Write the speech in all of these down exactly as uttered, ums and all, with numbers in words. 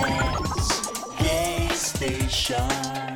Gay Station.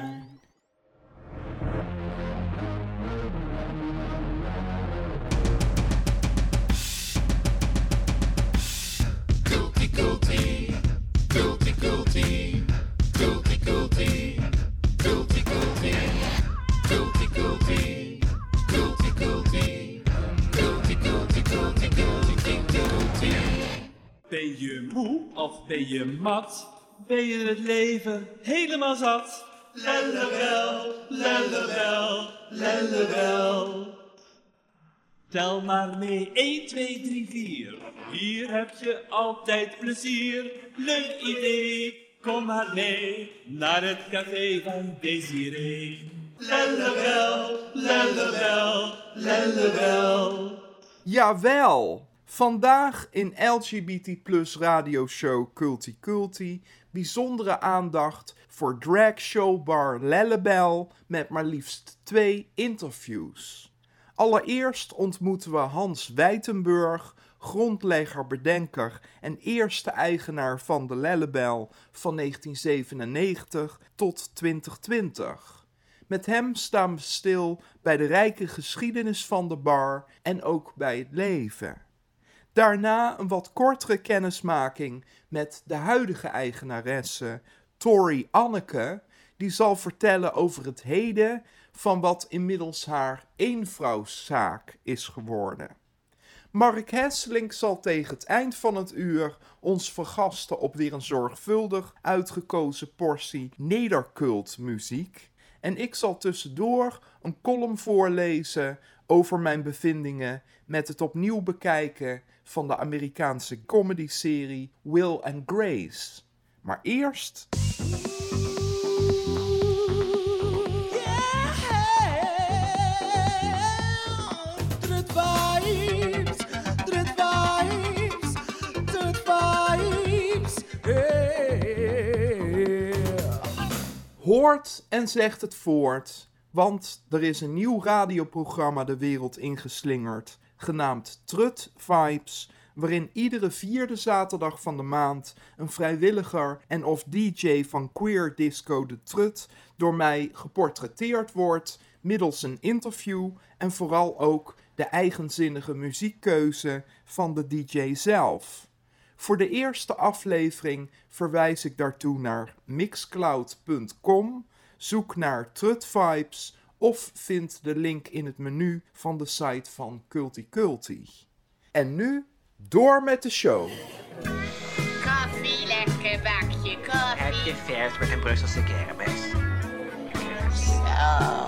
Culty, culty, culty, culty, culty, culty, culty, culty, culty, culty, culty, culty, culty, culty, culty, culty, culty. Ben je moe of ben je mat? Ben je het leven helemaal zat? Lellewel, lellewel, lellewel. Tel maar mee, één, twee, drie, vier. Hier heb je altijd plezier. Leuk idee, kom maar mee naar het café van Desiree. Lellewel, lellewel, lellewel. Jawel! Vandaag in L G B T plus radioshow Culty Culty bijzondere aandacht voor drag showbar Lellebel met maar liefst twee interviews. Allereerst ontmoeten we Hans Wijtenburg, grondlegger, bedenker en eerste eigenaar van de Lellebel van negentien zevenennegentig tot twintig twintig. Met hem staan we stil bij de rijke geschiedenis van de bar en ook bij het leven. Daarna een wat kortere kennismaking met de huidige eigenaresse, Tori Anneke, die zal vertellen over het heden van wat inmiddels haar eenvrouwszaak is geworden. Mark Hesselink zal tegen het eind van het uur ons vergasten op weer een zorgvuldig uitgekozen portie nedercultmuziek. En ik zal tussendoor een column voorlezen over mijn bevindingen met het opnieuw bekijken van de Amerikaanse comedyserie Will and Grace. Maar eerst... Hoort en zegt het voort, want er is een nieuw radioprogramma de wereld ingeslingerd, genaamd Trut Vibes, waarin iedere vierde zaterdag van de maand een vrijwilliger en of D J van Queer Disco de Trut door mij geportretteerd wordt, middels een interview en vooral ook de eigenzinnige muziekkeuze van de D J zelf. Voor de eerste aflevering verwijs ik daartoe naar mixcloud punt com, zoek naar Trut Vibes of vind de link in het menu van de site van Culty Culty. En nu, door met de show. Koffie, lekker bakje koffie. Heb je vers met een Brusselse kermis? Zo.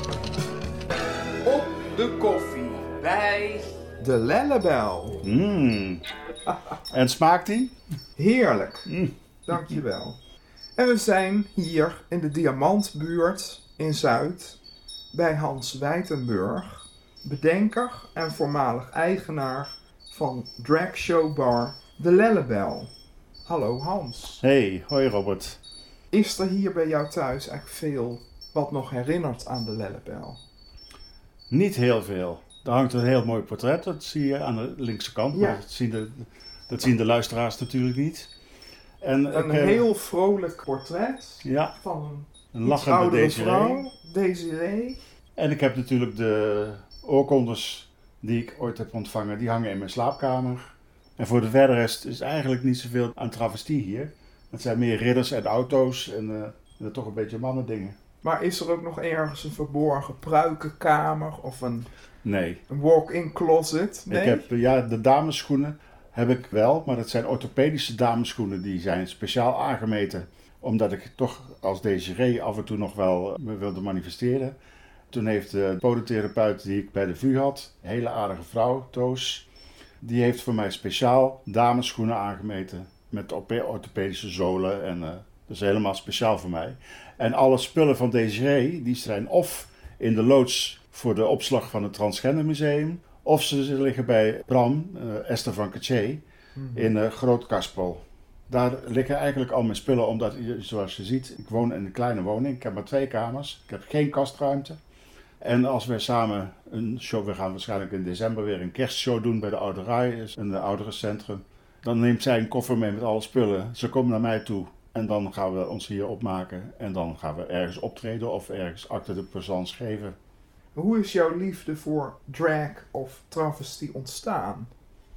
Op de koffie bij de Lellebel. Mm. En smaakt die? Heerlijk, Mm. dankjewel. En we zijn hier in de Diamantbuurt in Zuid bij Hans Wijtenburg, bedenker en voormalig eigenaar van dragshowbar De Lellebel. Hallo Hans. Hey, hoi Robert. Is er hier bij jou thuis eigenlijk veel wat nog herinnert aan de Lellebel? Niet heel veel. Daar hangt een heel mooi portret, dat zie je aan de linkse kant, Ja. maar dat zien, de, dat zien de luisteraars natuurlijk niet. En Een ik, eh, heel vrolijk portret ja, van een een iets lachende oudere Desiree. vrouw, Desiree. En ik heb natuurlijk de oorkondes die ik ooit heb ontvangen, die hangen in mijn slaapkamer. En voor de verder rest is eigenlijk niet zoveel aan travestie hier. Het zijn meer ridders en auto's en, uh, en toch een beetje mannendingen. Maar is er ook nog ergens een verborgen pruikenkamer of een, Nee. een walk-in closet? Nee? Ik heb, ja, de damesschoenen heb ik wel, maar dat zijn orthopedische damesschoenen. Die zijn speciaal aangemeten, omdat ik toch als Desiree af en toe nog wel me wilde manifesteren. Toen heeft de podotherapeut die ik bij de V U had, een hele aardige vrouw, Toos, die heeft voor mij speciaal damesschoenen aangemeten met orthopedische zolen en uh, dat is helemaal speciaal voor mij. En alle spullen van Desiree, die zijn of in de loods voor de opslag van het Transgender Museum, of ze liggen bij Bram, uh, Esther van Caché, mm-hmm. in uh, Groot Kaspel. Daar liggen eigenlijk al mijn spullen, omdat, zoals je ziet, ik woon in een kleine woning. Ik heb maar twee kamers, ik heb geen kastruimte. En als wij samen een show, we gaan waarschijnlijk in december weer een kerstshow doen bij de Ouderij, een ouderencentrum. Dan neemt zij een koffer mee met alle spullen. Ze komt naar mij toe En dan gaan we ons hier opmaken en dan gaan we ergens optreden of ergens acte de présence geven. Hoe is jouw liefde voor drag of travestie ontstaan?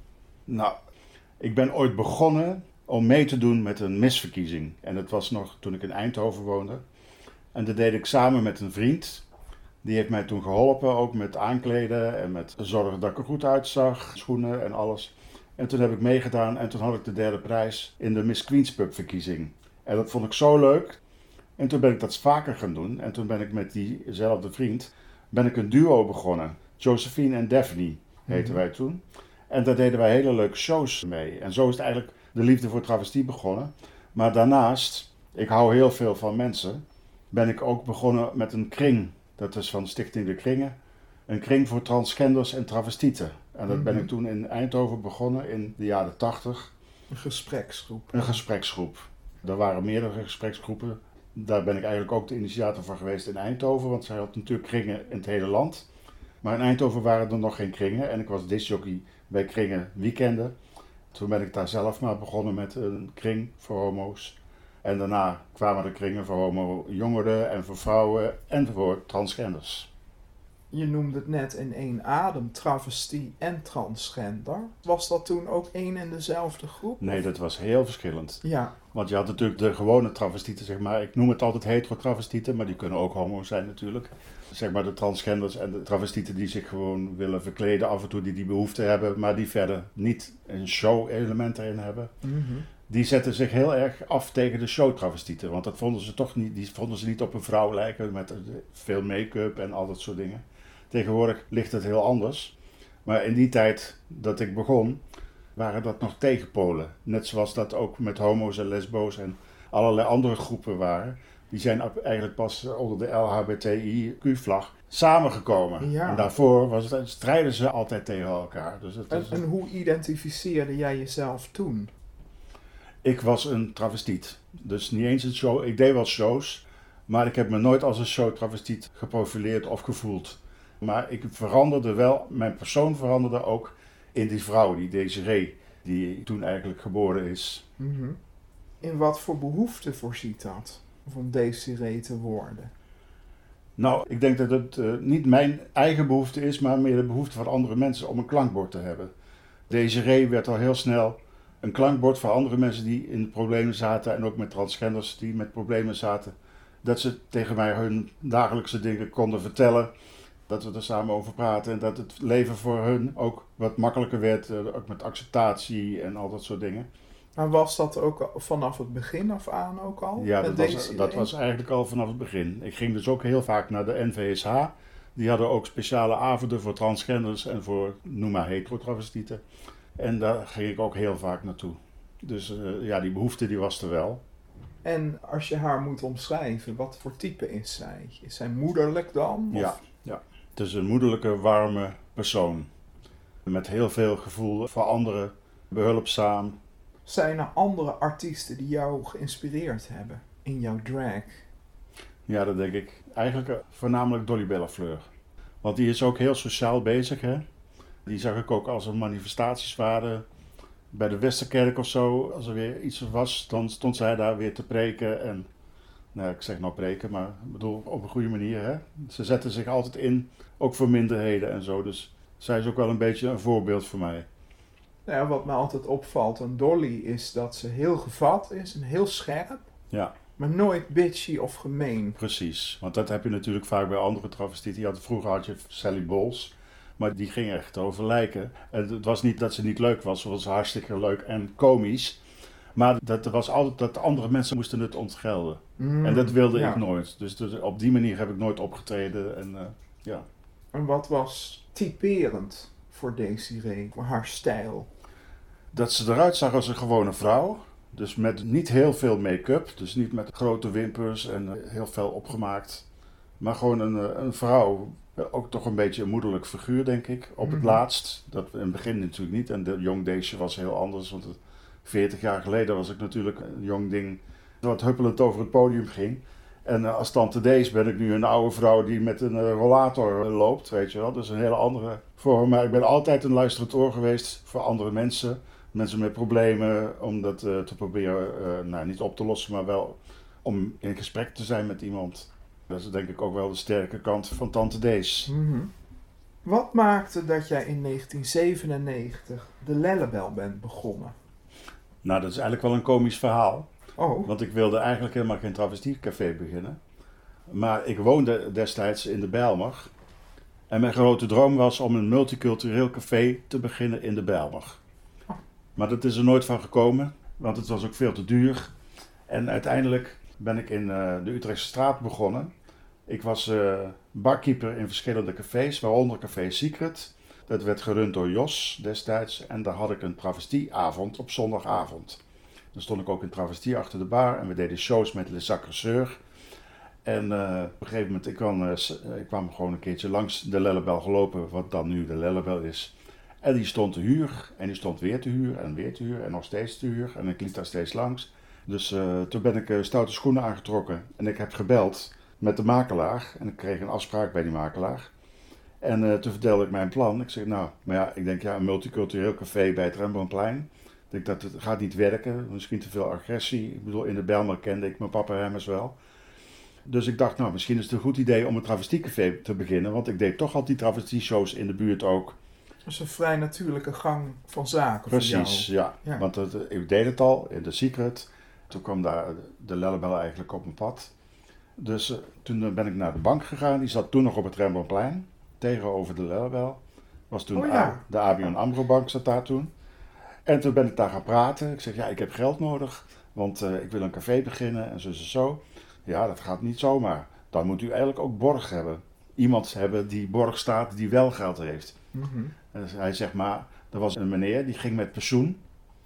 Nou, ik ben ooit begonnen om mee te doen met een misverkiezing. En dat was nog toen ik in Eindhoven woonde. En dat deed ik samen met een vriend. Die heeft mij toen geholpen, ook met aankleden en met zorgen dat ik er goed uitzag, schoenen en alles. En toen heb ik meegedaan en toen had ik de derde prijs in de Miss Queen's Pub verkiezing. En dat vond ik zo leuk. En toen ben ik dat vaker gaan doen. En toen ben ik met diezelfde vriend ben ik een duo begonnen. Josephine en Daphne heten wij toen. En daar deden wij hele leuke shows mee. En zo is het eigenlijk de liefde voor travestie begonnen. Maar daarnaast, ik hou heel veel van mensen, ben ik ook begonnen met een kring. Dat is van Stichting De Kringen. Een kring voor transgenders en travestieten. En dat ben ik toen in Eindhoven begonnen in de jaren tachtig. Een gespreksgroep. Een gespreksgroep. Er waren meerdere gespreksgroepen. Daar ben ik eigenlijk ook de initiator van geweest in Eindhoven. Want zij had natuurlijk kringen in het hele land. Maar in Eindhoven waren er nog geen kringen. En ik was discjockey bij Kringen Weekenden. Toen ben ik daar zelf maar begonnen met een kring voor homo's. En daarna kwamen er kringen voor homo jongeren en voor vrouwen en voor transgenders. Je noemde het net in één adem, travestie en transgender. Was dat toen ook één en dezelfde groep? Nee, dat was heel verschillend. Ja. Want je had natuurlijk de gewone travestieten, zeg maar. Ik noem het altijd hetero-travestieten, maar die kunnen ook homo zijn natuurlijk. Zeg maar de transgenders en de travestieten die zich gewoon willen verkleden af en toe, die die behoefte hebben, maar die verder niet een show-element erin hebben. Mm-hmm. Die zetten zich heel erg af tegen de show-travestieten. Want dat vonden ze toch niet, die vonden ze niet op een vrouw lijken met veel make-up en al dat soort dingen. Tegenwoordig ligt het heel anders. Maar in die tijd dat ik begon, waren dat nog tegenpolen. Net zoals dat ook met homo's en lesbo's en allerlei andere groepen waren. Die zijn eigenlijk pas onder de L H B T I Q-vlag samengekomen. Ja. En daarvoor was het, strijden ze altijd tegen elkaar. Dus het En, is, en hoe identificeerde jij jezelf toen? ik was een travestiet. Dus niet eens een show. Ik deed wel shows, maar ik heb me nooit als een show-travestiet geprofileerd of gevoeld. Maar ik veranderde wel, mijn persoon veranderde ook in die vrouw, die Desiree, die toen eigenlijk geboren is. Mm-hmm. In wat voor behoefte voorziet dat, om Desiree te worden? Nou, ik denk dat het uh, niet mijn eigen behoefte is, maar meer de behoefte van andere mensen om een klankbord te hebben. Desiree werd al heel snel een klankbord voor andere mensen die in de problemen zaten en ook met transgenders die met problemen zaten. Dat ze tegen mij hun dagelijkse dingen konden vertellen. Dat we er samen over praten en dat het leven voor hun ook wat makkelijker werd, ook met acceptatie en al dat soort dingen. Maar was dat ook vanaf het begin af aan ook al? Ja, met dat was, Desiree? dat was eigenlijk al vanaf het begin. Ik ging dus ook heel vaak naar de N V S H. Die hadden ook speciale avonden voor transgenders en voor, noem maar, hetero-travestieten. En daar ging ik ook heel vaak naartoe. Dus uh, ja, die behoefte die was er wel. En als je haar moet omschrijven, wat voor type is zij? Is zij moederlijk dan? Of? Ja, ja, het is een moederlijke, warme persoon. Met heel veel gevoel voor anderen, behulpzaam. Zijn er andere artiesten die jou geïnspireerd hebben in jouw drag? Ja, dat denk ik. Eigenlijk uh, voornamelijk Dolly Bellafleur. Want die is ook heel sociaal bezig, hè. Die zag ik ook als een manifestatieswaarde. Bij de Westerkerk of zo, als er weer iets was, dan stond zij daar weer te preken. En, nou, ik zeg nou preken, maar ik bedoel op een goede manier, hè. Ze zette zich altijd in, ook voor minderheden en zo. Dus zij is ook wel een beetje een voorbeeld voor mij. Nou ja, wat me altijd opvalt aan Dolly is dat ze heel gevat is en heel scherp. Ja. Maar nooit bitchy of gemeen. Precies, want dat heb je natuurlijk vaak bij andere travestieten. Je had, vroeger had je Sally Bowles, maar die ging echt over lijken. En het was niet dat ze niet leuk was, ze was hartstikke leuk en komisch. Maar dat er was altijd dat andere mensen moesten het ontgelden. Mm, en dat wilde ja. ik nooit. Dus, dus op die manier heb ik nooit opgetreden. En, uh, ja. En wat was typerend voor Desiree, voor haar stijl? Dat ze eruit zag als een gewone vrouw. Dus met niet heel veel make-up. Dus niet met grote wimpers en uh, heel fel opgemaakt. Maar gewoon een, uh, een vrouw. Ook toch een beetje een moederlijk figuur, denk ik. Op het Mhm. laatst. Dat in het begin natuurlijk niet. En de jong Deesje was heel anders. Want het, veertig jaar geleden was ik natuurlijk een jong ding. Wat huppelend over het podium ging. En uh, als tante Dees ben ik nu een oude vrouw die met een uh, rollator uh, loopt. Weet je wel. Dus een hele andere vorm. Maar ik ben altijd een luisterend oor geweest voor andere mensen. mensen met problemen, om dat uh, te proberen, uh, nou niet op te lossen, maar wel om in gesprek te zijn met iemand. Dat is denk ik ook wel de sterke kant van Tante Dees. Mm-hmm. Wat maakte dat jij in negentien zevenennegentig de Lellebel bent begonnen? Nou, dat is eigenlijk wel een komisch verhaal. Oh. Want ik wilde eigenlijk helemaal geen travestietcafé beginnen. Maar ik woonde destijds in de Bijlmer. En mijn grote droom was om een multicultureel café te beginnen in de Bijlmer. Maar dat is er nooit van gekomen, want het was ook veel te duur. En uiteindelijk ben ik in uh, de Utrechtse straat begonnen. Ik was uh, barkeeper in verschillende cafés, waaronder Café Secret. Dat werd gerund door Jos destijds. En daar had ik een travestieavond op zondagavond. Dan stond ik ook in travestie achter de bar en we deden shows met Les Agresseurs. En uh, op een gegeven moment, ik kwam, uh, ik kwam gewoon een keertje langs de Lellebel gelopen, wat dan nu de Lellebel is. En die stond te huur, en die stond weer te huur, en weer te huur, en nog steeds te huur. En ik liep daar steeds langs. Dus uh, toen ben ik uh, stoute schoenen aangetrokken. En ik heb gebeld met de makelaar. En ik kreeg een afspraak bij die makelaar. En uh, toen vertelde ik mijn plan. Ik zeg, nou, maar ja, ik denk, ja, een multicultureel café bij het Rembrandtplein. Ik denk, dat het gaat niet werken. Misschien te veel agressie. Ik bedoel, in de Bijlmer kende ik mijn papa Remmers wel. Dus ik dacht, nou, misschien is het een goed idee om een travestiecafé te beginnen. Want ik deed toch al die travestieshows in de buurt ook. Dat is een vrij natuurlijke gang van zaken. Precies, voor jou. ja. ja. Want het, ik deed het al in de Secret. Toen kwam daar de Lellebel eigenlijk op mijn pad. Dus uh, toen ben ik naar de bank gegaan. Die zat toen nog op het Rembrandtplein. Tegenover de Lellebel. Was toen oh, ja. A- de A B N AMRO bank zat daar toen. En toen ben ik daar gaan praten. Ik zeg, ja, ik heb geld nodig. Want uh, ik wil een café beginnen en zo en zo. Ja, dat gaat niet zomaar. Dan moet u eigenlijk ook borg hebben. Iemand hebben die borg staat die wel geld heeft. Mm-hmm. En dus hij zegt, maar er was een meneer die ging met pensioen.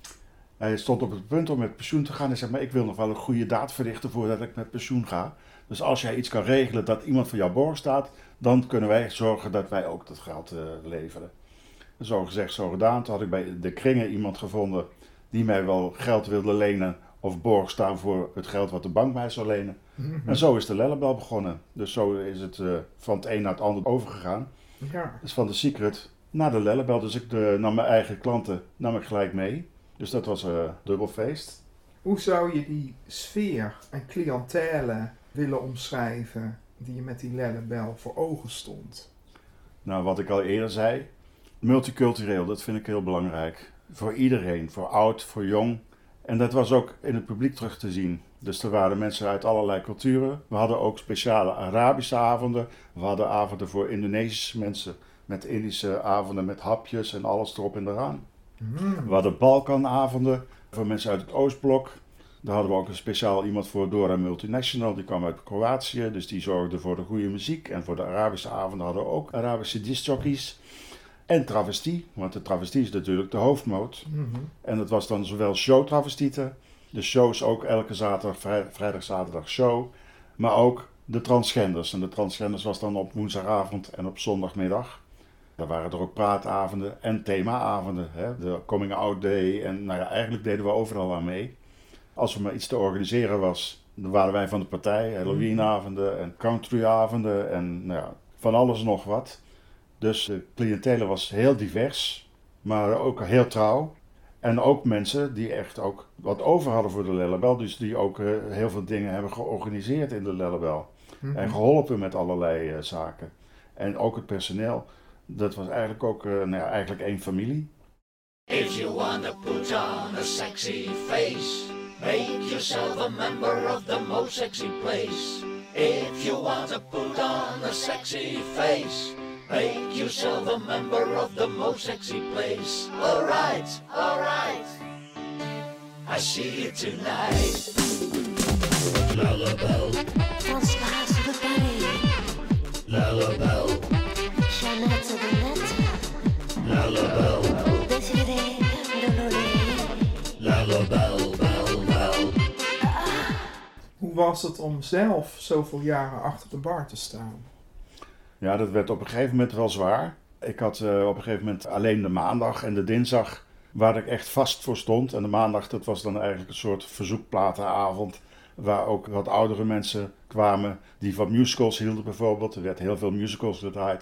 Hij stond op het punt om met pensioen te gaan. Hij zegt, maar ik wil nog wel een goede daad verrichten voordat ik met pensioen ga. Dus als jij iets kan regelen dat iemand voor jouw borg staat, dan kunnen wij zorgen dat wij ook dat geld uh, leveren. Zo gezegd, zo gedaan. Toen had ik bij de kringen iemand gevonden die mij wel geld wilde lenen of borg staan voor het geld wat de bank mij zou lenen. Mm-hmm. En zo is de Lellebel begonnen. Dus zo is het uh, van het een naar het ander overgegaan. Ja. Dus van de Secret naar de Lellebel. Dus ik de, nam mijn eigen klanten nam ik gelijk mee. Dus dat was een uh, dubbel feest. Hoe zou je die sfeer en cliëntele willen omschrijven die je met die Lellebel voor ogen stond? Nou, wat ik al eerder zei, multicultureel, dat vind ik heel belangrijk. Voor iedereen, voor oud, voor jong. En dat was ook in het publiek terug te zien. Dus er waren mensen uit allerlei culturen. We hadden ook speciale Arabische avonden. We hadden avonden voor Indonesische mensen. Met Indische avonden met hapjes en alles erop en eraan. Mm. We hadden Balkanavonden voor mensen uit het Oostblok. Daar hadden we ook een speciaal iemand voor, Dora Multinational. Die kwam uit Kroatië, dus die zorgde voor de goede muziek. En voor de Arabische avonden hadden we ook Arabische discjockeys. En travestie, want de travestie is natuurlijk de hoofdmoot. Mm-hmm. En dat was dan zowel showtravestieten, de shows ook elke zaterdag, vrij, vrijdag, zaterdag show. Maar ook de transgenders. En de transgenders was dan op woensdagavond en op zondagmiddag. Daar waren er ook praatavonden en themaavonden. Hè? De Coming Out Day. En nou ja, eigenlijk deden we overal aan mee. Als er maar iets te organiseren was, dan waren wij van de partij. Halloweenavonden en countryavonden en nou ja, van alles nog wat. Dus de cliëntele was heel divers, maar ook heel trouw. En ook mensen die echt ook wat over hadden voor de Lellebel. Dus die ook uh, heel veel dingen hebben georganiseerd in de Lellebel. Mm-hmm. En geholpen met allerlei uh, zaken. En ook het personeel. Dat was eigenlijk ook uh, nou ja, eigenlijk één familie. If you wanna put on a sexy face, make yourself a member of the most sexy place. If you wanna put on a sexy face, make yourself a member of the most sexy place. Alright, alright, I see you tonight. Lellebel, Françoise de Paris, Lellebel, Jeannette de Nette, Lellebel, Desiree de Lolé. Lellebel, bel, bel. Hoe was het om zelf zoveel jaren achter de bar te staan? Ja, dat werd op een gegeven moment wel zwaar. Ik had uh, op een gegeven moment alleen de maandag en de dinsdag waar ik echt vast voor stond. En de maandag, dat was dan eigenlijk een soort verzoekplatenavond. Waar ook wat oudere mensen kwamen die van musicals hielden bijvoorbeeld. Er werd heel veel musicals gedraaid.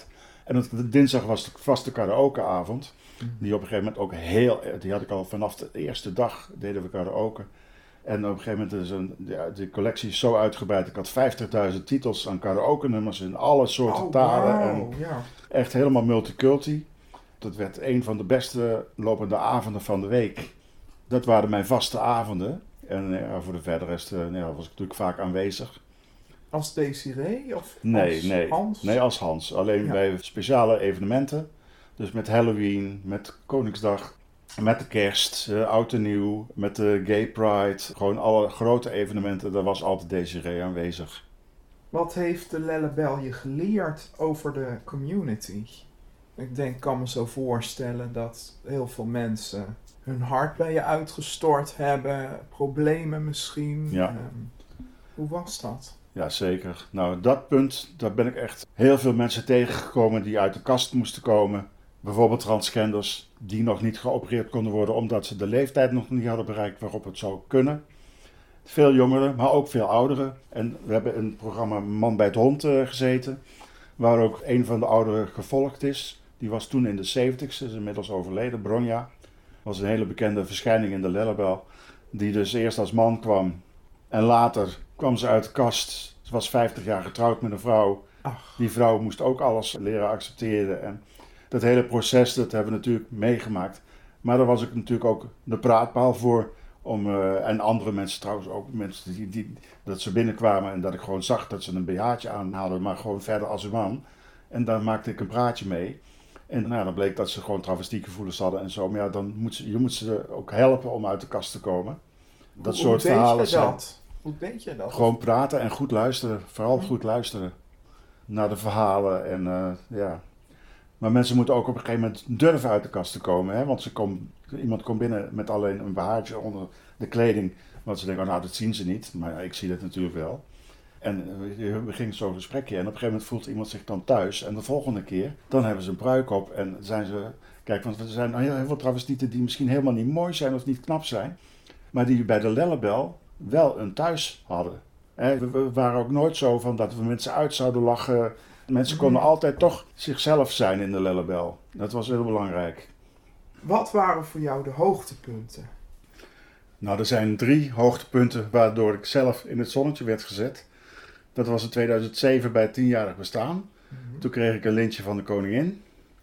En op de dinsdag was de vaste karaokeavond. Die op een gegeven moment ook heel... Die had ik al vanaf de eerste dag deden we karaoke. En op een gegeven moment is een, ja, de collectie is zo uitgebreid. Ik had vijftigduizend titels aan karaoke-nummers in alle soorten Oh, talen. wauw, En ja. echt helemaal multiculti. Dat werd een van de beste lopende avonden van de week. Dat waren mijn vaste avonden. En ja, voor de verdere rest uh, ja, was ik natuurlijk vaak aanwezig. Als Desiree of Nee, als nee. Hans? Nee, als Hans. Alleen Ja. bij speciale evenementen. Dus met Halloween, met Koningsdag, met de kerst, uh, oud en nieuw, met de Gay Pride. Gewoon alle grote evenementen, daar was altijd Desiree aanwezig. Wat heeft de Lellebel je geleerd over de community? Ik denk, ik kan me zo voorstellen dat heel veel mensen hun hart bij je uitgestort hebben. Problemen misschien. Ja. Ehm, hoe was dat? Ja, zeker. Nou, dat punt, daar ben ik echt heel veel mensen tegengekomen die uit de kast moesten komen. Bijvoorbeeld transgenders die nog niet geopereerd konden worden omdat ze de leeftijd nog niet hadden bereikt waarop het zou kunnen. Veel jongeren, maar ook veel ouderen. En we hebben in het programma Man bij het Hond uh, gezeten, waar ook een van de ouderen gevolgd is. Die was toen in de zeventig, ze is inmiddels overleden, Bronja. Was een hele bekende verschijning in de Lellebel, die dus eerst als man kwam en later kwam ze uit de kast. Ze was vijftig jaar getrouwd met een vrouw. Ach. Die vrouw moest ook alles leren accepteren. En dat hele proces, dat hebben we natuurlijk meegemaakt. Maar daar was ik natuurlijk ook de praatpaal voor. Om, uh, en andere mensen trouwens ook, mensen die, die, dat ze binnenkwamen en dat ik gewoon zag dat ze een B H'tje aan hadden, maar gewoon verder als een man. En daar maakte ik een praatje mee. En nou, dan bleek dat ze gewoon travestiegevoelens hadden en zo. Maar ja, dan moet ze, je moet ze ook helpen om uit de kast te komen. Dat Hoe soort deed verhalen je zijn. dat? Hoe deed je dat? Gewoon praten en goed luisteren. Vooral goed luisteren naar de verhalen. En, uh, ja. Maar mensen moeten ook op een gegeven moment durven uit de kast te komen. Hè? Want ze kom, iemand komt binnen met alleen een baardje onder de kleding. Want ze denken, oh, nou dat zien ze niet. Maar ja, ik zie dat natuurlijk wel. En we gingen zo'n gesprekje en op een gegeven moment voelt iemand zich dan thuis. En de volgende keer, dan hebben ze een pruik op en zijn ze... Kijk, want er zijn heel, heel veel travestieten die misschien helemaal niet mooi zijn of niet knap zijn. Maar die bij de Lellebel wel een thuis hadden. We, we waren ook nooit zo van dat we mensen uit zouden lachen. Mensen konden altijd toch zichzelf zijn in de Lellebel. Dat was heel belangrijk. Wat waren voor jou de hoogtepunten? Nou, er zijn drie hoogtepunten waardoor ik zelf in het zonnetje werd gezet. Dat was in tweeduizend zeven bij het tienjarig bestaan. Mm-hmm. Toen kreeg ik een lintje van de koningin.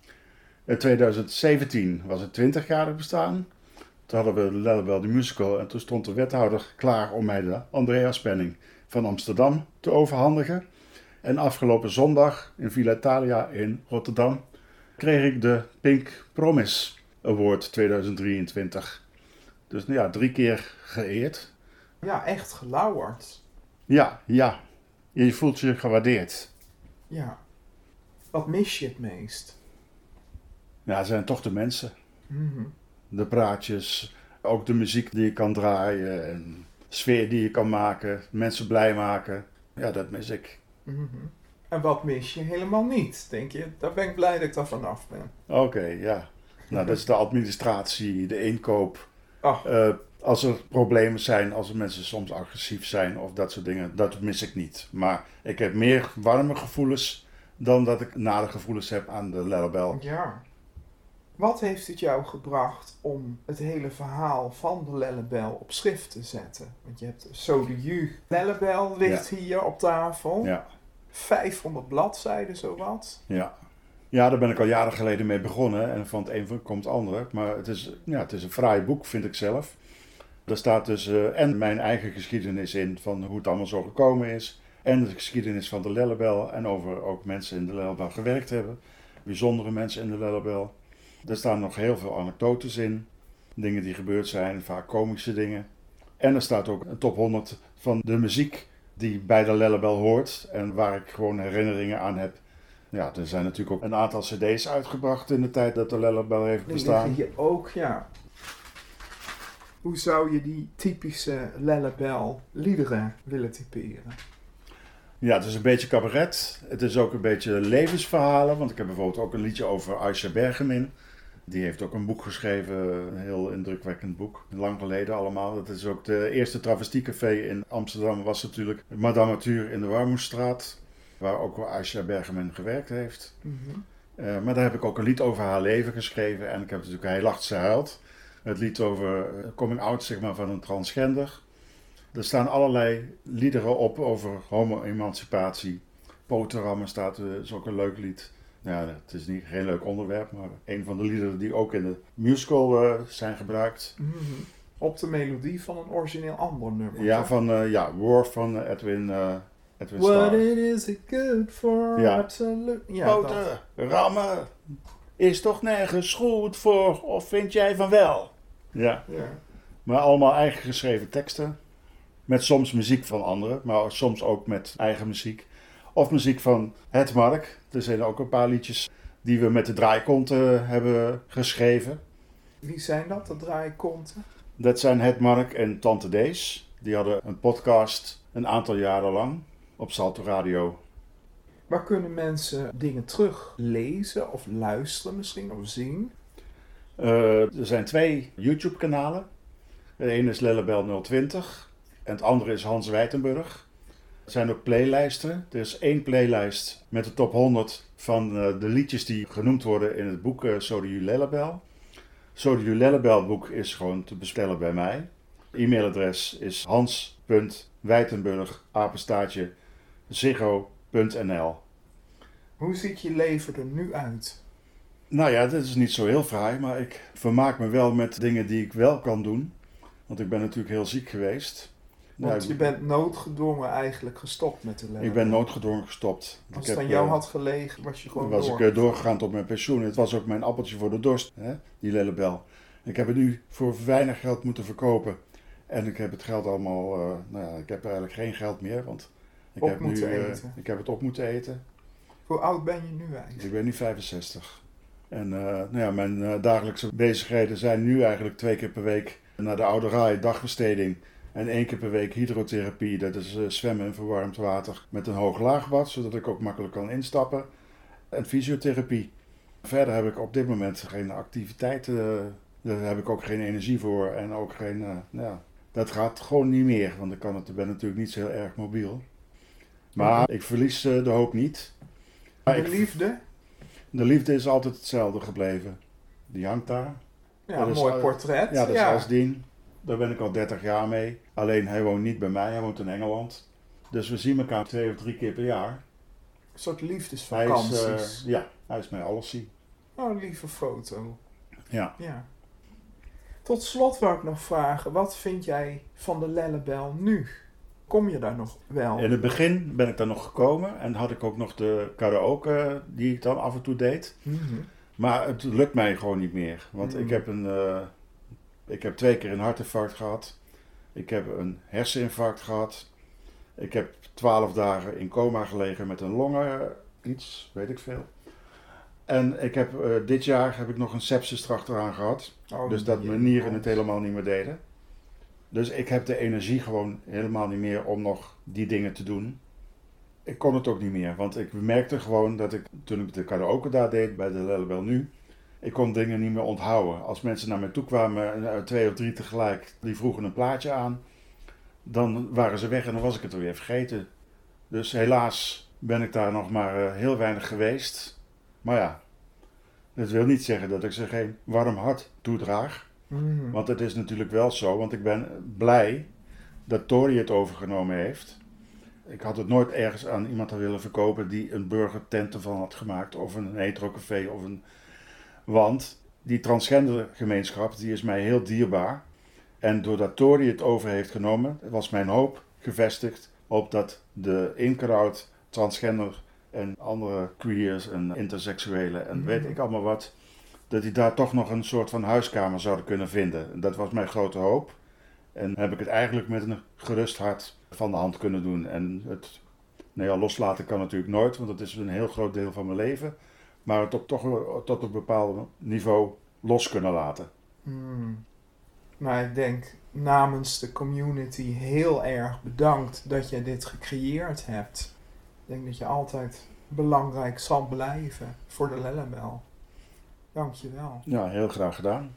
In tweeduizend zeventien was het twintigjarig bestaan. Toen hadden we de Lellebel de musical en toen stond de wethouder klaar om mij de Andreaspenning van Amsterdam te overhandigen. En afgelopen zondag in Villa Italia in Rotterdam kreeg ik de Pink Promise Award tweeduizend drieëntwintig. Dus ja, drie keer geëerd. Ja, echt gelauwerd. Ja, ja. Je voelt je gewaardeerd. Ja. Wat mis je het meest? Ja, het zijn toch de mensen. Mm-hmm. De praatjes, ook de muziek die je kan draaien en de sfeer die je kan maken, mensen blij maken. Ja, dat mis ik. Mm-hmm. En wat mis je helemaal niet? Denk je, daar ben ik blij dat ik daar vanaf ben. Oké, okay, ja. Nou, dat is de administratie, de inkoop. Oh. Uh, als er problemen zijn, als er mensen soms agressief zijn of dat soort dingen, dat mis ik niet. Maar ik heb meer warme gevoelens dan dat ik nare gevoelens heb aan de Lellebel. Ja. Wat heeft het jou gebracht om het hele verhaal van de Lellebel op schrift te zetten? Want je hebt So de Ju. Lellebel ligt ja. hier op tafel. Ja. vijfhonderd bladzijden, zowat. Ja. Ja, daar ben ik al jaren geleden mee begonnen. En van het een komt het andere. Maar het is, ja, het is een fraai boek, vind ik zelf. Daar staat dus uh, en mijn eigen geschiedenis in van hoe het allemaal zo gekomen is. En de geschiedenis van de Lellebel. En over ook mensen in de Lellebel gewerkt hebben. Bijzondere mensen in de Lellebel. Er staan nog heel veel anekdotes in. Dingen die gebeurd zijn, vaak komische dingen. En er staat ook een top honderd van de muziek die bij de Lellebel hoort. En waar ik gewoon herinneringen aan heb. Ja, er zijn natuurlijk ook een aantal cd's uitgebracht in de tijd dat de Lellebel heeft bestaan. Die liggen hier ook, ja. Hoe zou je die typische Lellebel liederen willen typeren? Ja, het is een beetje cabaret. Het is ook een beetje levensverhalen. Want ik heb bijvoorbeeld ook een liedje over Aisha Bergemin. Die heeft ook een boek geschreven, een heel indrukwekkend boek. Lang geleden allemaal. Dat is ook de eerste travestiecafé in Amsterdam. Was natuurlijk Madame Arthur in de Warmoestraat. Waar ook Aisha Bergemin gewerkt heeft. Mm-hmm. Uh, maar daar heb ik ook een lied over haar leven geschreven. En ik heb natuurlijk Hij lacht, ze huilt. Het lied over coming out, zeg maar, van een transgender. Er staan allerlei liederen op over homo-emancipatie. Potenrammen staat, uh, is ook een leuk lied. Ja, het is niet, geen leuk onderwerp, maar een van de liederen die ook in de musical uh, zijn gebruikt. Mm-hmm. Op de melodie van een origineel ander nummer. Ja, toch? van uh, ja, War van uh, Edwin, uh, Edwin What Starr. it is it good for, Ja. absolute... Ja, dat. Poten, rammen, is toch nergens goed voor, of vind jij van wel? Ja, Ja. maar allemaal eigen geschreven teksten. Met soms muziek van anderen, maar soms ook met eigen muziek. Of muziek van Het Mark. Er zijn ook een paar liedjes die we met de draaikonten hebben geschreven. Wie zijn dat, de draaikonten? Dat zijn Het Mark en Tante Dees. Die hadden een podcast een aantal jaren lang op Salto Radio. Waar kunnen mensen dingen teruglezen of luisteren misschien, of zien? Uh, er zijn twee YouTube-kanalen. De ene is Lellebel nul twintig en het andere is Hans Wijtenburg. Er zijn ook playlijsten. Er is één playlijst met de top honderd van uh, de liedjes die genoemd worden in het boek uh, Sodiu Lellebel. Sodiu Lellebel boek is gewoon te bestellen bij mij. E-mailadres is hans punt wijtenburg apenstaartje ziggo punt n l. Hoe ziet je leven er nu uit? Nou ja, dit is niet zo heel fraai, maar ik vermaak me wel met dingen die ik wel kan doen. Want ik ben natuurlijk heel ziek geweest. Want ja, je bent noodgedwongen eigenlijk gestopt met de Lellebel. Ik ben noodgedwongen gestopt. Als ik het heb, aan jou uh, had gelegen, was je gewoon was door. ik uh, doorgegaan tot mijn pensioen. Het was ook mijn appeltje voor de dorst, hè? Die Lellebel. Ik heb het nu voor weinig geld moeten verkopen. En ik heb het geld allemaal, uh, nou ja, ik heb eigenlijk geen geld meer. Want ik Op heb, nu, moeten uh, eten. ik heb het op moeten eten. Hoe oud ben je nu eigenlijk? Ik ben nu vijfenzestig. En uh, nou ja, mijn uh, dagelijkse bezigheden zijn nu eigenlijk twee keer per week naar de Oude Rij, dagbesteding. En één keer per week hydrotherapie, dat is uh, zwemmen in verwarmd water met een hoog laagbad, zodat ik ook makkelijk kan instappen. En fysiotherapie. Verder heb ik op dit moment geen activiteiten, uh, daar heb ik ook geen energie voor en ook geen, uh, nou ja, dat gaat gewoon niet meer, want ik kan het, ik ben natuurlijk niet zo heel erg mobiel. Maar ik verlies uh, de hoop niet. Maar De ik, liefde? de liefde is altijd hetzelfde gebleven. Die hangt daar. Ja, dat een is, mooi uh, portret. Ja, dat is Asdien. Daar ben ik al dertig jaar mee. Alleen hij woont niet bij mij, hij woont in Engeland. Dus we zien elkaar twee of drie keer per jaar. Een soort Hij liefdesvakanties. is, uh, ja, hij is mijn allesie. Oh, een lieve foto. Ja. Ja. Tot slot wou ik nog vragen, wat vind jij van de Lellebel nu? Kom je daar nog wel? In het begin ben ik daar nog gekomen en had ik ook nog de karaoke die ik dan af en toe deed. Mm-hmm. Maar het lukt mij gewoon niet meer. Want Mm. ik, heb een, uh, ik heb twee keer een hartinfarct gehad. Ik heb een herseninfarct gehad. Ik heb twaalf dagen in coma gelegen met een longen, iets, weet ik veel. En ik heb, uh, dit jaar heb ik nog een sepsis erachteraan gehad. Oh, Dus dat jee, mijn nieren oh. het helemaal niet meer deden. Dus ik heb de energie gewoon helemaal niet meer om nog die dingen te doen. Ik kon het ook niet meer, want ik merkte gewoon dat ik, toen ik de karaoke daar deed bij de Lellebel nu, ik kon dingen niet meer onthouden. Als mensen naar mij toe kwamen, twee of drie tegelijk, die vroegen een plaatje aan, dan waren ze weg en dan was ik het weer vergeten. Dus helaas ben ik daar nog maar uh, heel weinig geweest. Maar ja, dat wil niet zeggen dat ik ze geen warm hart toedraag. Mm. Want het is natuurlijk wel zo, want ik ben blij dat Tory het overgenomen heeft. Ik had het nooit ergens aan iemand willen verkopen die een burgertent ervan had gemaakt. Of een heterocafé of een... Want die transgender gemeenschap, die is mij heel dierbaar. En doordat Tory het over heeft genomen, was mijn hoop gevestigd op dat de in-crowd, transgender en andere queers en interseksuelen en weet ik allemaal wat, dat die daar toch nog een soort van huiskamer zouden kunnen vinden. Dat was mijn grote hoop. En heb ik het eigenlijk met een gerust hart van de hand kunnen doen. En het nou ja, loslaten kan natuurlijk nooit, want het is een heel groot deel van mijn leven. Maar het op, toch tot een bepaald niveau los kunnen laten. Mm. Maar ik denk namens de community heel erg bedankt dat je dit gecreëerd hebt. Ik denk dat je altijd belangrijk zal blijven voor de Lellebel. Dank je wel. Ja, heel graag gedaan.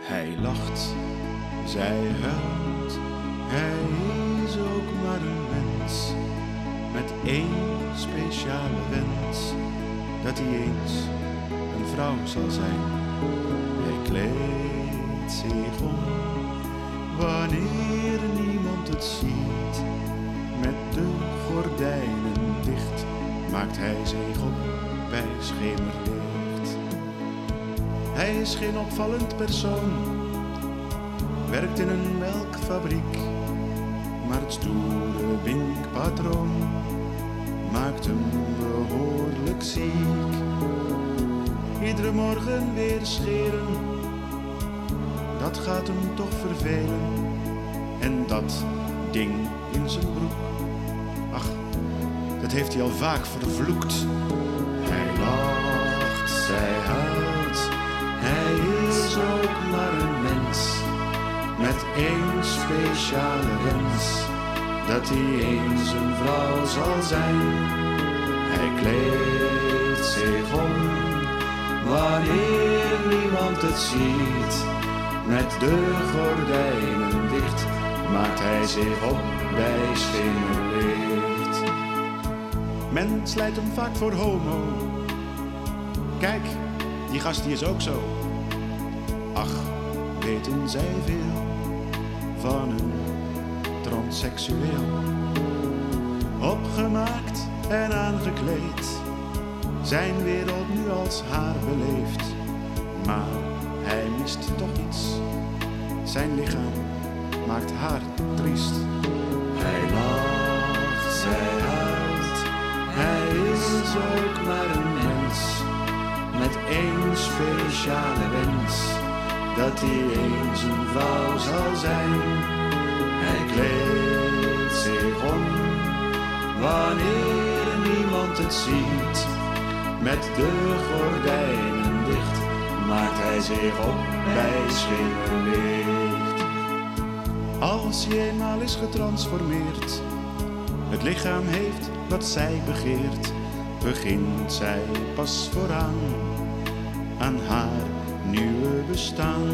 Hij lacht, zij huilt, hij is ook maar een mens. Met één speciale wens, dat hij eens een vrouw zal zijn. Hij kleedt zich om, wanneer niemand het ziet. Met de gordijnen dicht, maakt hij zich op bij schemerlicht. Hij is geen opvallend persoon, werkt in een melkfabriek. Maar het stoere winkpatroon maakt hem behoorlijk ziek. Iedere morgen weer scheren, dat gaat hem toch vervelen. En dat ding in zijn broek, ach, dat heeft hij al vaak vervloekt. Hij lacht, zij huilt, hij is ook maar een mens. Met één speciale wens, dat hij eens een vrouw zal zijn. Hij kleedt zich om, wanneer niemand het ziet. Met de gordijnen dicht, maakt hij zich op bij schemerlicht. Men slijt hem vaak voor homo. Kijk, die gast die is ook zo. Ach, weten zij veel van een transseksueel. Opgemaakt en aangekleed, zijn wereld nu als haar beleefd. Maar hij mist toch iets, zijn lichaam maakt haar triest. Hij lacht, zij huilt, hij is ook maar een mens. Met één speciale wens, dat hij eens een vrouw zal zijn. Hij kleedt zich om, wanneer niemand het ziet. Met de gordijnen dicht, maakt hij zich op bij schemerlicht. Als hij eenmaal is getransformeerd, het lichaam heeft wat zij begeert, begint zij pas vooraan aan haar nieuwe bestaan.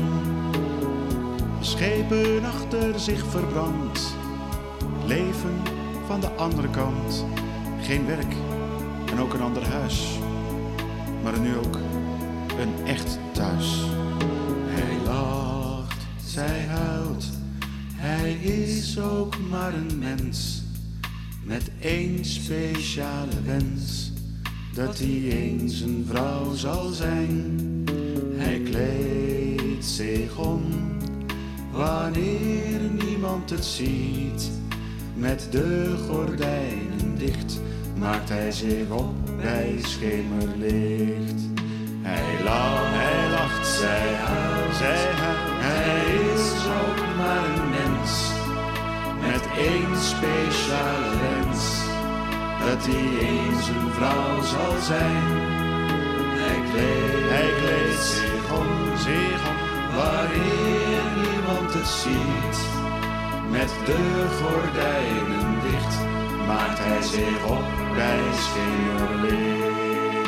Schepen achter zich verbrand, leven van de andere kant. Geen werk en ook een ander huis, maar nu ook een echt thuis. Hij lacht, zij huilt, hij is ook maar een mens. Met één speciale wens, dat hij eens een vrouw zal zijn. Hij kleedt zich om, wanneer niemand het ziet. Met de gordijnen dicht, maakt hij zich op bij schemerlicht. Hij lacht, hij lacht, zij huilt, zij huilt. Hij is ook maar een mens. Met één speciale wens, dat hij eens een vrouw zal zijn. Hij kleedt, hij kleedt zich om, zich om, wanneer niemand het ziet. Met de gordijnen dicht, maakt hij zich op bij schemerlicht.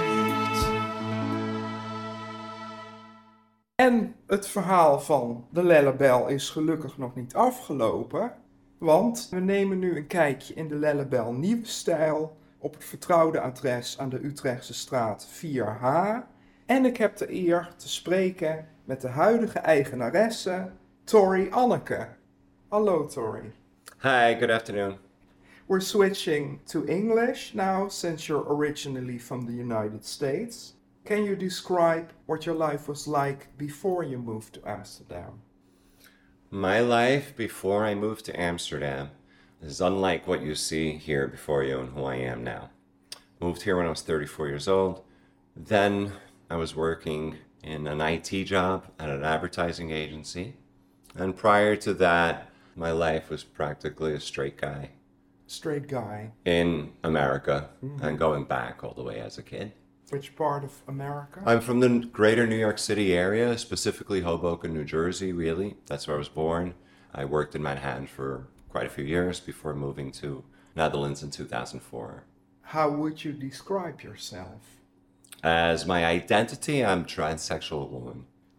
En het verhaal van de Lellebel is gelukkig nog niet afgelopen. Want we nemen nu een kijkje in de Lellebel Nieuwe Stijl op het vertrouwde adres aan de Utrechtse straat vier H. En ik heb de eer te spreken met de huidige eigenaresse, Tori Anneke. Hallo Tori. Hi, good afternoon. We're switching to English now since you're originally from the United States. Can you describe what your life was like before you moved to Amsterdam? My life before I moved to Amsterdam is unlike what you see here before you and who I am now. Moved here when I was thirty-four years old. Then I was working in an I T job at an advertising agency. And prior to that, my life was practically a straight guy. Straight guy. In America, Mm-hmm. and going back all the way as a kid. Which part of America? I'm from the greater New York City area, specifically Hoboken, New Jersey, really. That's where I was born. I worked in Manhattan for quite a few years before moving to Netherlands in two thousand four. How would you describe yourself? As my identity, I'm transsexual woman.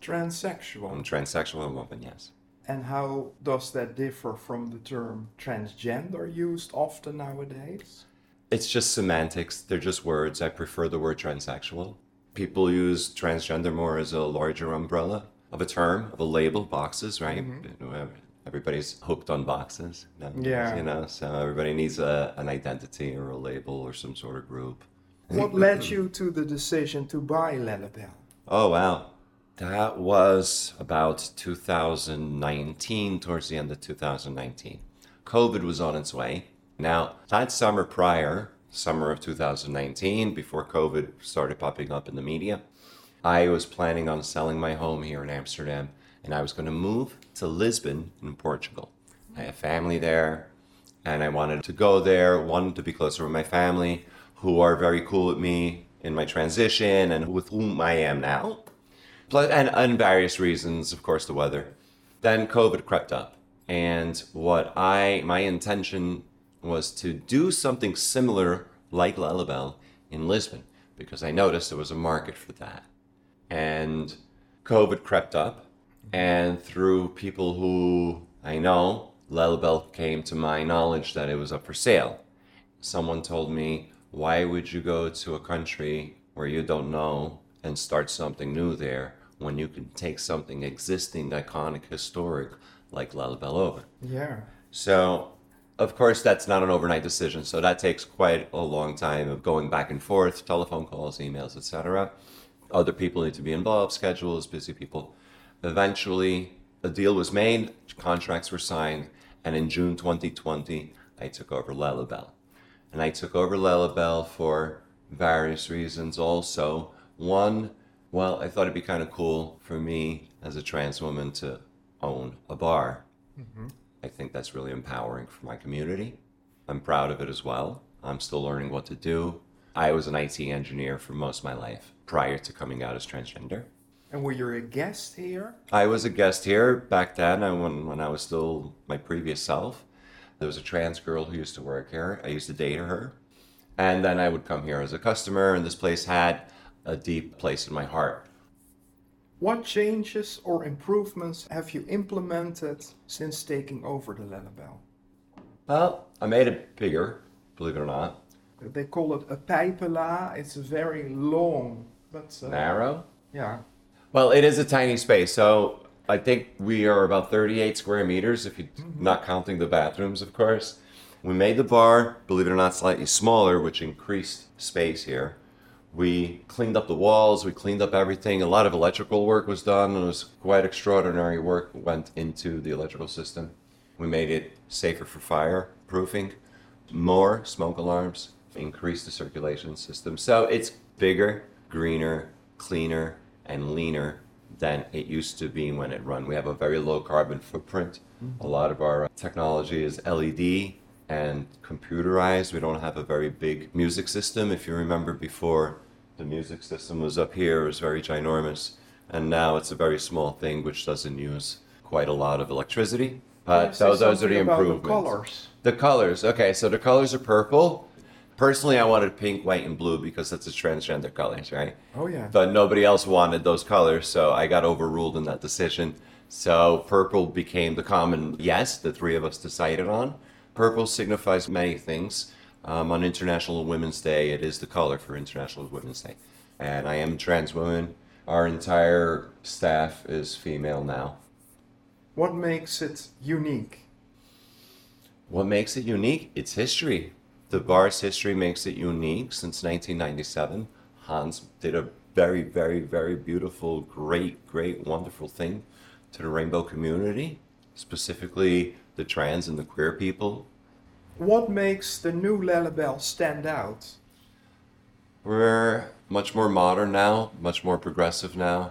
Transsexual. I'm transsexual woman, yes. And how does that differ from the term transgender used often nowadays? It's just semantics. They're just words. I prefer the word transsexual. People use transgender more as a larger umbrella of a term, of a label, boxes, right? Mm-hmm. Everybody's hooked on boxes. Yeah. You know, so everybody needs a, an identity or a label or some sort of group. What led you to the decision to buy Lellebel? Oh, wow. That was about two thousand nineteen, towards the end of two thousand nineteen. COVID was on its way. Now, that summer prior, summer of two thousand nineteen, before COVID started popping up in the media, I was planning on selling my home here in Amsterdam, and I was going to move to Lisbon in Portugal. I have family there, and I wanted to go there, one, to be closer with my family, who are very cool with me in my transition and with whom I am now. Plus, and, and various reasons, of course, the weather. Then COVID crept up. And what I, my intention was to do something similar like Lellebel in Lisbon, because I noticed there was a market for that. And COVID crept up, and through people who I know, Lellebel came to my knowledge that it was up for sale. Someone told me, why would you go to a country where you don't know and start something new there when you can take something existing, iconic, historic, like Lellebel over? Yeah. So, of course, that's not an overnight decision. So that takes quite a long time of going back and forth, telephone calls, emails, et cetera. Other people need to be involved, schedules, busy people. Eventually, a deal was made, contracts were signed, and in June twenty twenty, I took over Lellebel. And I took over Lellebel for various reasons also. One, well, I thought it'd be kind of cool for me as a trans woman to own a bar. Mm-hmm. I think that's really empowering for my community. I'm proud of it as well. I'm still learning what to do. I was an I T engineer for most of my life prior to coming out as transgender. And were you a guest here? I was a guest here back then when, when I was still my previous self. There was a trans girl who used to work here. I used to date her. And then I would come here as a customer, and this place had a deep place in my heart. What changes or improvements have you implemented since taking over the Lellebel? Well, I made it bigger, believe it or not. They call it a pijpela. It's very long, but... Uh, narrow? Yeah. Well, it is a tiny space, so I think we are about thirty-eight square meters, if you're mm-hmm. not counting the bathrooms, of course. We made the bar, believe it or not, slightly smaller, which increased space here. We cleaned up the walls, we cleaned up everything. A lot of electrical work was done. It was quite extraordinary work went into the electrical system. We made it safer for fireproofing, more smoke alarms, increased the circulation system. So it's bigger, greener, cleaner, and leaner than it used to be when it run. We have a very low carbon footprint. Mm-hmm. A lot of our technology is L E D and computerized. We don't have a very big music system. If you remember before, the music system was up here, it was very ginormous. And now it's a very small thing which doesn't use quite a lot of electricity. But so those are the improvements. The colors. The colors, okay, so the colors are purple. Personally, I wanted pink, white, and blue because that's the transgender colors, right? Oh, yeah. But nobody else wanted those colors, so I got overruled in that decision. So purple became the common yes, the three of us decided on. Purple signifies many things. Um, on International Women's Day, it is the color for International Women's Day. And I am a trans woman. Our entire staff is female now. What makes it unique? What makes it unique? It's history. The bar's history makes it unique. Since nineteen ninety-seven, Hans did a very, very, very beautiful, great, great, wonderful thing to the rainbow community, specifically the trans and the queer people. What makes the new Lellebel stand out? We're much more modern now, much more progressive now.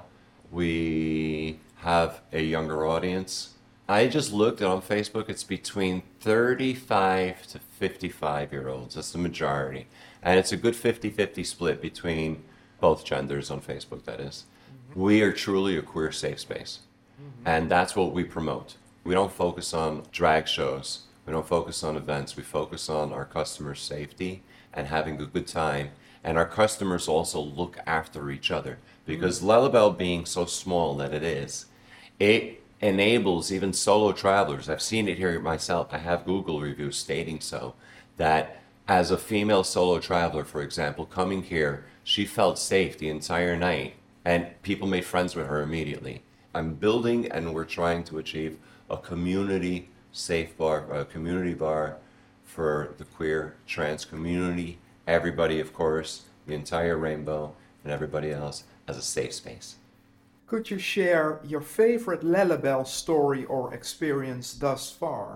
We have a younger audience. I just looked on Facebook, it's between thirty-five to fifty-five year olds. That's the majority. And it's a good fifty-fifty split between both genders on Facebook, that is. Mm-hmm. We are truly a queer safe space. Mm-hmm. And that's what we promote. We don't focus on drag shows. We don't focus on events. We focus on our customers' safety and having a good time. And our customers also look after each other because mm. Lellebel being so small that it is, it enables even solo travelers. I've seen it here myself. I have Google reviews stating so, that as a female solo traveler, for example, coming here, she felt safe the entire night and people made friends with her immediately. I'm building and we're trying to achieve a community safe bar, a community bar for the queer, trans community, everybody, of course, the entire rainbow and everybody else as a safe space. Could you share your favorite Lellebel story or experience thus far?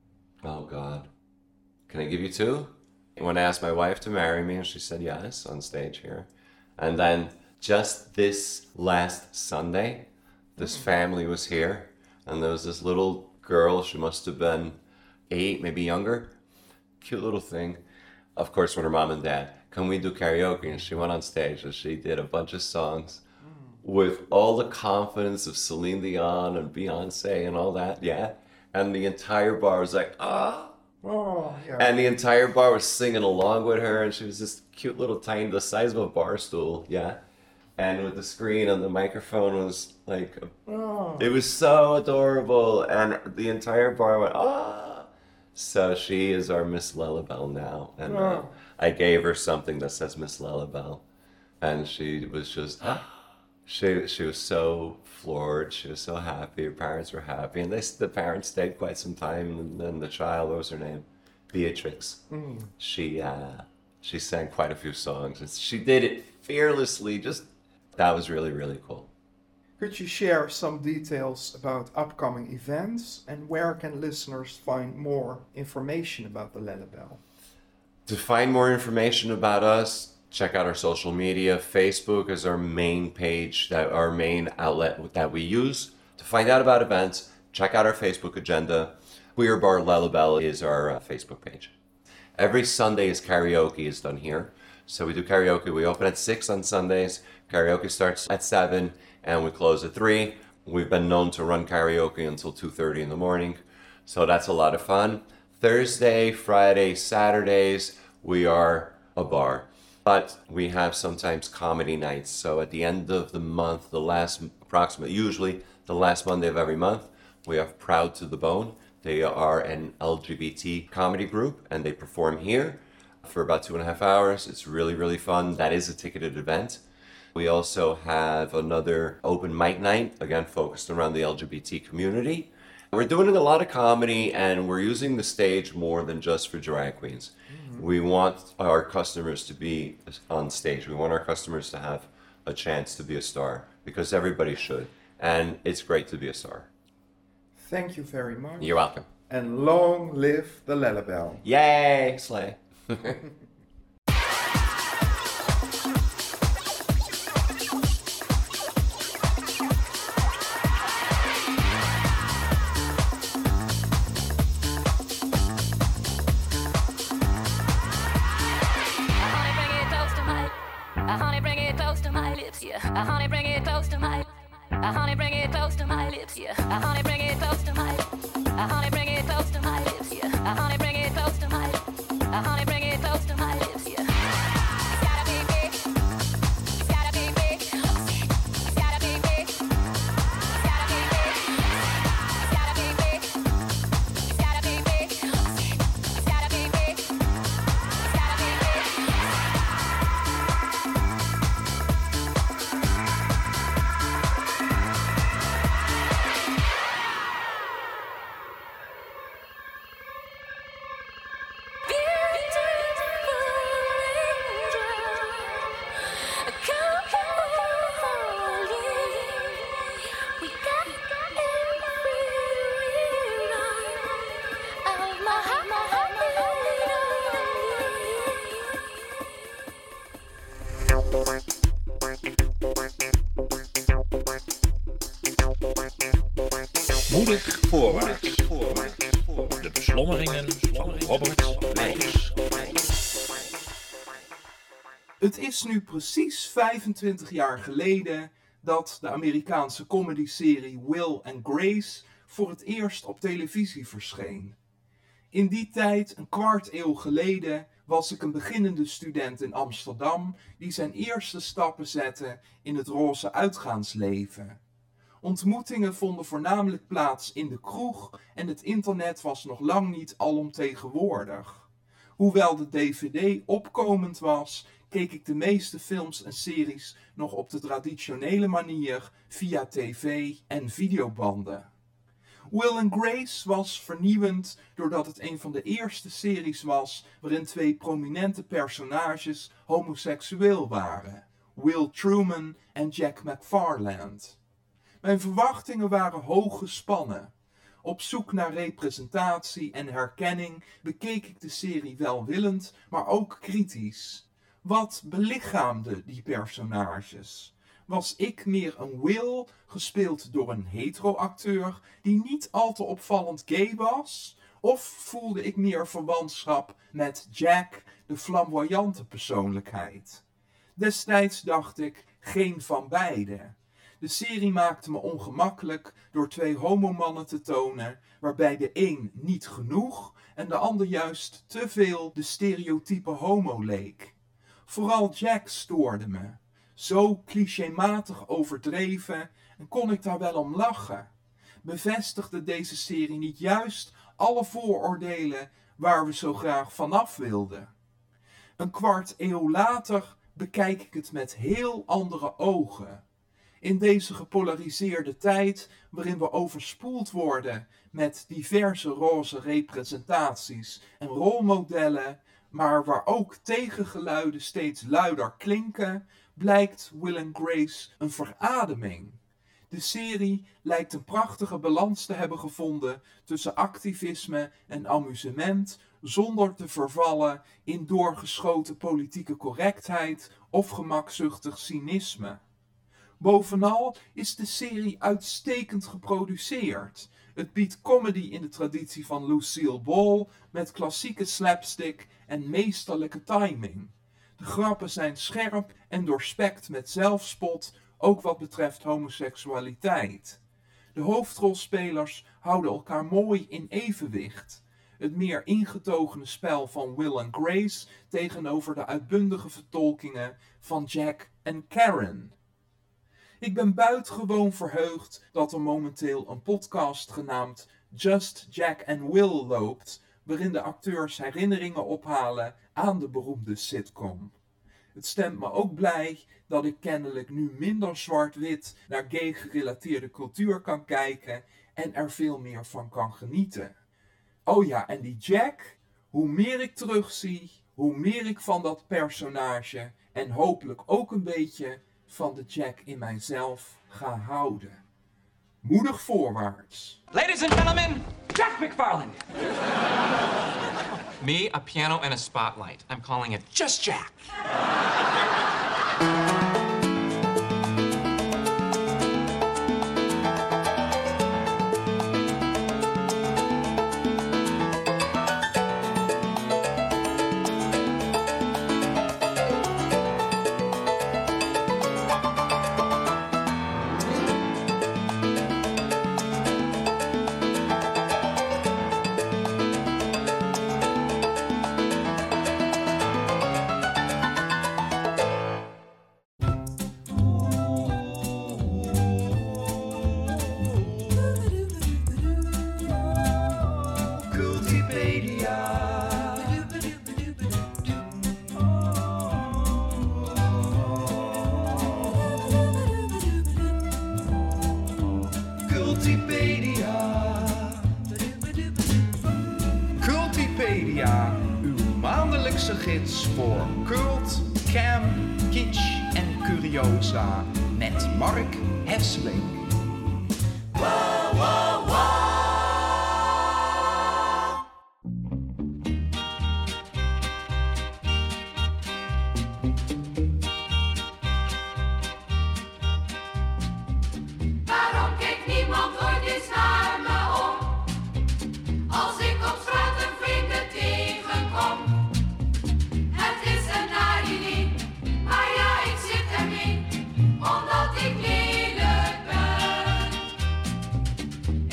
Oh God. Can I give you two? When I asked my wife to marry me and she said yes on stage here. And then just this last Sunday, this family was here and there was this little girl, she must have been eight, maybe younger, cute little thing. Of course, with her mom and dad, can we do karaoke? And she went on stage and she did a bunch of songs with all the confidence of Celine Dion and Beyonce and all that, yeah. And the entire bar was like, ah. Oh, yeah. And the entire bar was singing along with her, and she was this cute little tiny, the size of a bar stool, yeah. And with the screen and the microphone was like, oh. It was so adorable, and the entire bar went, ah. So she is our Miss Lellebel now, and oh. uh, I gave her something that says Miss Lellebel, and she was just, ah. She she was so floored. She was so happy. Her parents were happy, and they, the parents stayed quite some time. And then the child, what was her name? Beatrix. Mm. She uh, she sang quite a few songs, and she did it fearlessly. Just that was really really cool. Could you share some details about upcoming events and where can listeners find more information about the Lellebel? To find more information about us, check out our social media. Facebook is our main page, that our main outlet that we use. To find out about events, check out our Facebook agenda. Queer Bar Lellebel is our uh, Facebook page. Every Sunday is karaoke is done here. So we do karaoke. We open at six on Sundays. Karaoke starts at seven and we close at three. We've been known to run karaoke until two thirty in the morning. So that's a lot of fun. Thursday, Friday, Saturdays, we are a bar. But we have sometimes comedy nights. So at the end of the month, the last approximately, usually the last Monday of every month, we have Proud to the Bone. They are an L G B T comedy group and they perform here for about two and a half hours. It's really, really fun. That is a ticketed event. We also have another open mic night, again, focused around the L G B T community. We're doing a lot of comedy and we're using the stage more than just for drag queens. Mm-hmm. We want our customers to be on stage. We want our customers to have a chance to be a star because everybody should. And it's great to be a star. Thank you very much. You're welcome. And long live the Lellebel. Yay, slay. Uh, honey, bring it close to my. Uh, honey, bring it close to my lips, yeah. Uh, honey, bring it close to my. Uh, honey, bring it close to my lips, yeah. Uh, honey, bring it close to my. Uh, honey, bring it close to my lips, yeah. It's gotta be big. It's gotta be big. It's gotta be big. It's gotta be big. It's gotta be big. It's gotta be big. It's gotta be big. It's gotta be big. Moedig voorwaarts. De beslommeringen van Robert Nijs. Het is nu precies vijfentwintig jaar geleden dat de Amerikaanse comedyserie Will and Grace voor het eerst op televisie verscheen. In die tijd, een kwart eeuw geleden, was ik een beginnende student in Amsterdam die zijn eerste stappen zette in het roze uitgaansleven. Ontmoetingen vonden voornamelijk plaats in de kroeg en het internet was nog lang niet alomtegenwoordig. Hoewel de D V D opkomend was, keek ik de meeste films en series nog op de traditionele manier via tv en videobanden. Will and Grace was vernieuwend doordat het een van de eerste series was waarin twee prominente personages homoseksueel waren, Will Truman en Jack McFarland. Mijn verwachtingen waren hoog gespannen. Op zoek naar representatie en herkenning bekeek ik de serie welwillend, maar ook kritisch. Wat belichaamde die personages? Was ik meer een Will, gespeeld door een hetero-acteur die niet al te opvallend gay was? Of voelde ik meer verwantschap met Jack, de flamboyante persoonlijkheid? Destijds dacht ik, geen van beide. De serie maakte me ongemakkelijk door twee homomannen te tonen, waarbij de een niet genoeg en de ander juist te veel de stereotype homo leek. Vooral Jack stoorde me. Zo clichématig overdreven en kon ik daar wel om lachen. Bevestigde deze serie niet juist alle vooroordelen waar we zo graag vanaf wilden? Een kwart eeuw later bekijk ik het met heel andere ogen. In deze gepolariseerde tijd, waarin we overspoeld worden met diverse roze representaties en rolmodellen, maar waar ook tegengeluiden steeds luider klinken, blijkt Will and Grace een verademing. De serie lijkt een prachtige balans te hebben gevonden tussen activisme en amusement, zonder te vervallen in doorgeschoten politieke correctheid of gemakzuchtig cynisme. Bovenal is de serie uitstekend geproduceerd. Het biedt comedy in de traditie van Lucille Ball met klassieke slapstick en meesterlijke timing. De grappen zijn scherp en doorspekt met zelfspot, ook wat betreft homoseksualiteit. De hoofdrolspelers houden elkaar mooi in evenwicht. Het meer ingetogene spel van Will and Grace tegenover de uitbundige vertolkingen van Jack en Karen. Ik ben buitengewoon verheugd dat er momenteel een podcast genaamd Just Jack and Will loopt, waarin de acteurs herinneringen ophalen aan de beroemde sitcom. Het stemt me ook blij dat ik kennelijk nu minder zwart-wit naar gay-gerelateerde cultuur kan kijken en er veel meer van kan genieten. Oh ja, en die Jack, hoe meer ik terugzie, hoe meer ik van dat personage en hopelijk ook een beetje van de Jack in mijzelf ga houden. Moedig voorwaarts. Ladies and gentlemen, Jack McFarland. Me, a piano and a spotlight. I'm calling it Just Jack. Cultipedia, uw maandelijkse gids voor cult, camp, kitsch en curiosa met Mark Hesseling. Wow, wow, wow. Waarom kijkt niemand ooit eens naar me om? Als ik op straat een vrienden tegenkom. Het is een raar idee, maar ja, ik zit ermee, omdat ik lelijk ben.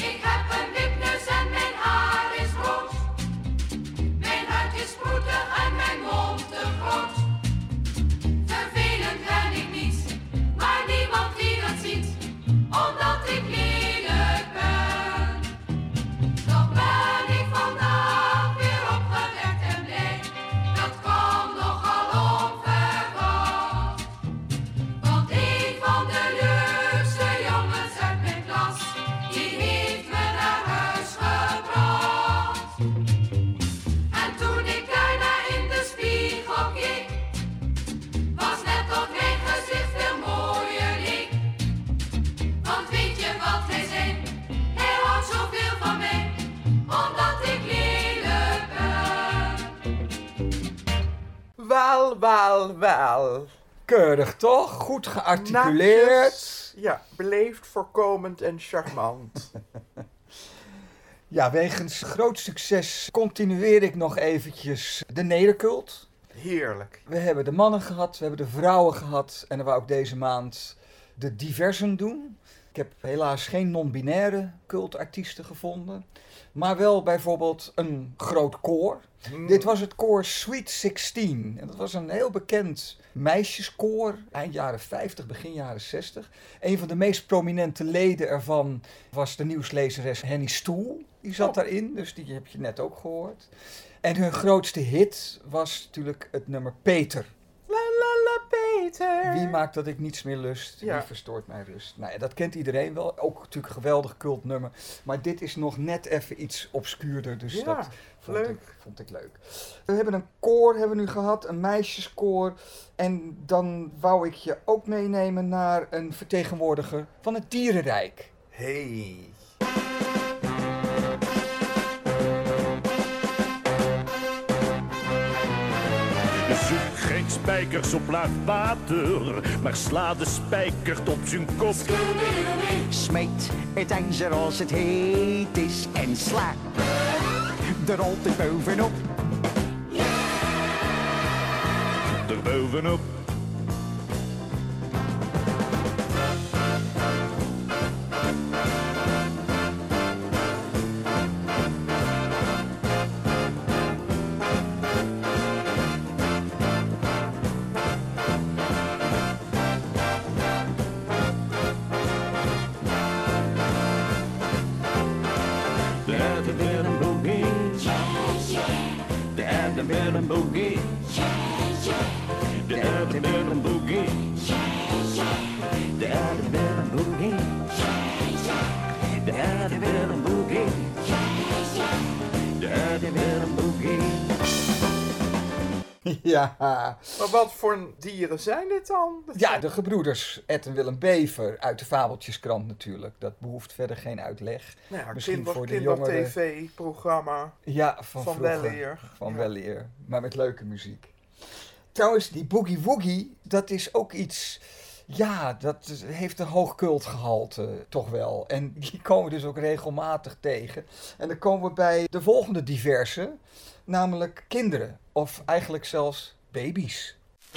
Wel, wel, wel. Keurig toch? Goed gearticuleerd. Natjes. Ja, beleefd, voorkomend en charmant. Ja, wegens groot succes continueer ik nog eventjes de nedercult. Heerlijk. We hebben de mannen gehad, we hebben de vrouwen gehad en dan wou ik deze maand de diversen doen. Ik heb helaas geen non-binaire cultartiesten gevonden, maar wel bijvoorbeeld een groot koor. Mm. Dit was het koor Sweet zestien. En dat was een heel bekend meisjeskoor, eind jaren vijftig, begin jaren zestig. Een van de meest prominente leden ervan was de nieuwslezeres Henny Stoel. Die zat oh. daarin, dus die heb je net ook gehoord. En hun grootste hit was natuurlijk het nummer Peter. La la la Peter. Wie maakt dat ik niets meer lust? Ja. Wie verstoort mijn rust? Nou ja, dat kent iedereen wel. Ook natuurlijk een geweldig cultnummer. Maar dit is nog net even iets obscuurder. Dus ja, dat vond leuk. Ik, vond ik leuk. We hebben een koor hebben we nu gehad. Een meisjeskoor. En dan wou ik je ook meenemen naar een vertegenwoordiger van het dierenrijk. Hey. Zoek geen spijkers op laag water, maar sla de spijker tot zijn kop. Smijt het ijzer als het heet is en sla er altijd bovenop. Er bovenop. Ja. Maar wat voor dieren zijn dit dan? Dat ja, zijn... de gebroeders Ed en Willem Bever uit de Fabeltjeskrant natuurlijk. Dat behoeft verder geen uitleg. Nou ja, misschien kinder, voor de kinder jongeren. T V-programma Ja, van, van vroeger, weleer. Van ja. weleer, maar met leuke muziek. Trouwens, die Boogie Woogie, dat is ook iets... Ja, dat heeft een hoog cultgehalte, toch wel. En die komen we dus ook regelmatig tegen. En dan komen we bij de volgende diverse, namelijk kinderen. Of eigenlijk zelfs baby's.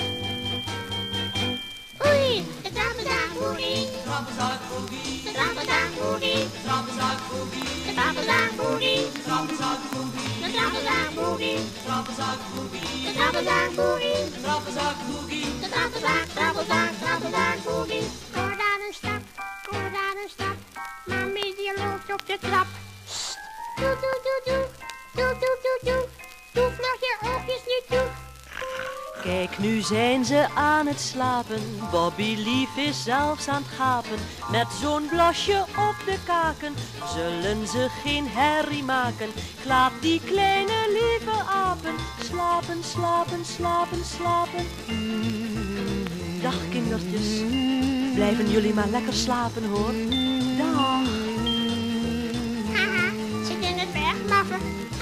Oei, de trappenzak boogie. De trappenzak boogie. De trappenzak boogie. De trappenzak boogie. De trappenzak boogie. De trappenzak boogie. De trappenzak boogie. De trappenzak boogie. De trappenzak boogie. De trappenzak boogie. De trappenzak, trappenzak, trappenzak boogie. Hoor daar een stap, hoor daar een stap. Mami die loopt op de trap. Sst, doe, doe, doe, doe. Doe, doe, doe, doe. Doe vlug je oogjes niet toe. Kijk, nu zijn ze aan het slapen. Bobby Lief is zelfs aan het gapen. Met zo'n blasje op de kaken zullen ze geen herrie maken. Ik laat die kleine lieve apen slapen, slapen, slapen, slapen. Dag kindertjes, blijven jullie maar lekker slapen hoor. Dag. Haha, zit in het berg, maffen.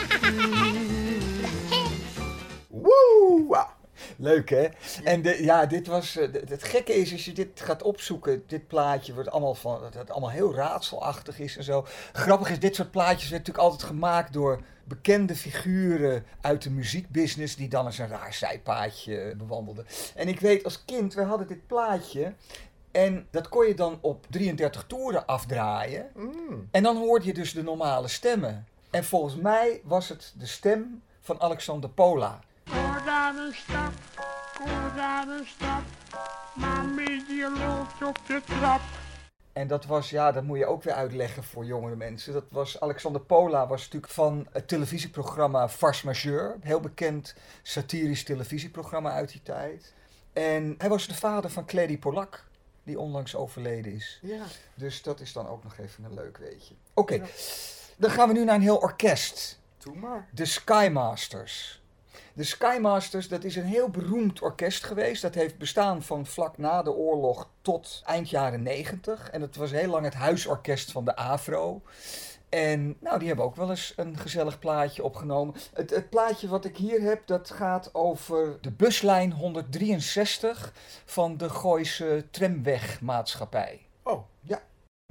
Woe! Leuk hè? En de, ja, dit was, uh, de, het gekke is, als je dit gaat opzoeken, dit plaatje wordt allemaal van, dat het allemaal heel raadselachtig is en zo. Grappig is, dit soort plaatjes werd natuurlijk altijd gemaakt door bekende figuren uit de muziekbusiness die dan eens een raar zijpaadje bewandelden. En ik weet als kind, we hadden dit plaatje en dat kon je dan op drieëndertig toeren afdraaien. Mm. En dan hoorde je dus de normale stemmen. En volgens mij was het de stem van Alexander Pola. Hoor daar een stap, hoor daar een stap. Mami die loopt op de trap. En dat was, ja, dat moet je ook weer uitleggen voor jongere mensen. Dat was, Alexander Pola was natuurlijk van het televisieprogramma Farce Majeure. Heel bekend satirisch televisieprogramma uit die tijd. En hij was de vader van Clary Polak, die onlangs overleden is. Ja. Dus dat is dan ook nog even een leuk weetje. Oké, okay. Ja. Dan gaan we nu naar een heel orkest. Doe maar. De Skymasters. De Skymasters, dat is een heel beroemd orkest geweest. Dat heeft bestaan van vlak na de oorlog tot eind jaren negentig. En het was heel lang het huisorkest van de AVRO. En nou, die hebben ook wel eens een gezellig plaatje opgenomen. Het, het plaatje wat ik hier heb, dat gaat over de buslijn honderddrieënzestig van de Gooise Tramwegmaatschappij. Oh. Ja.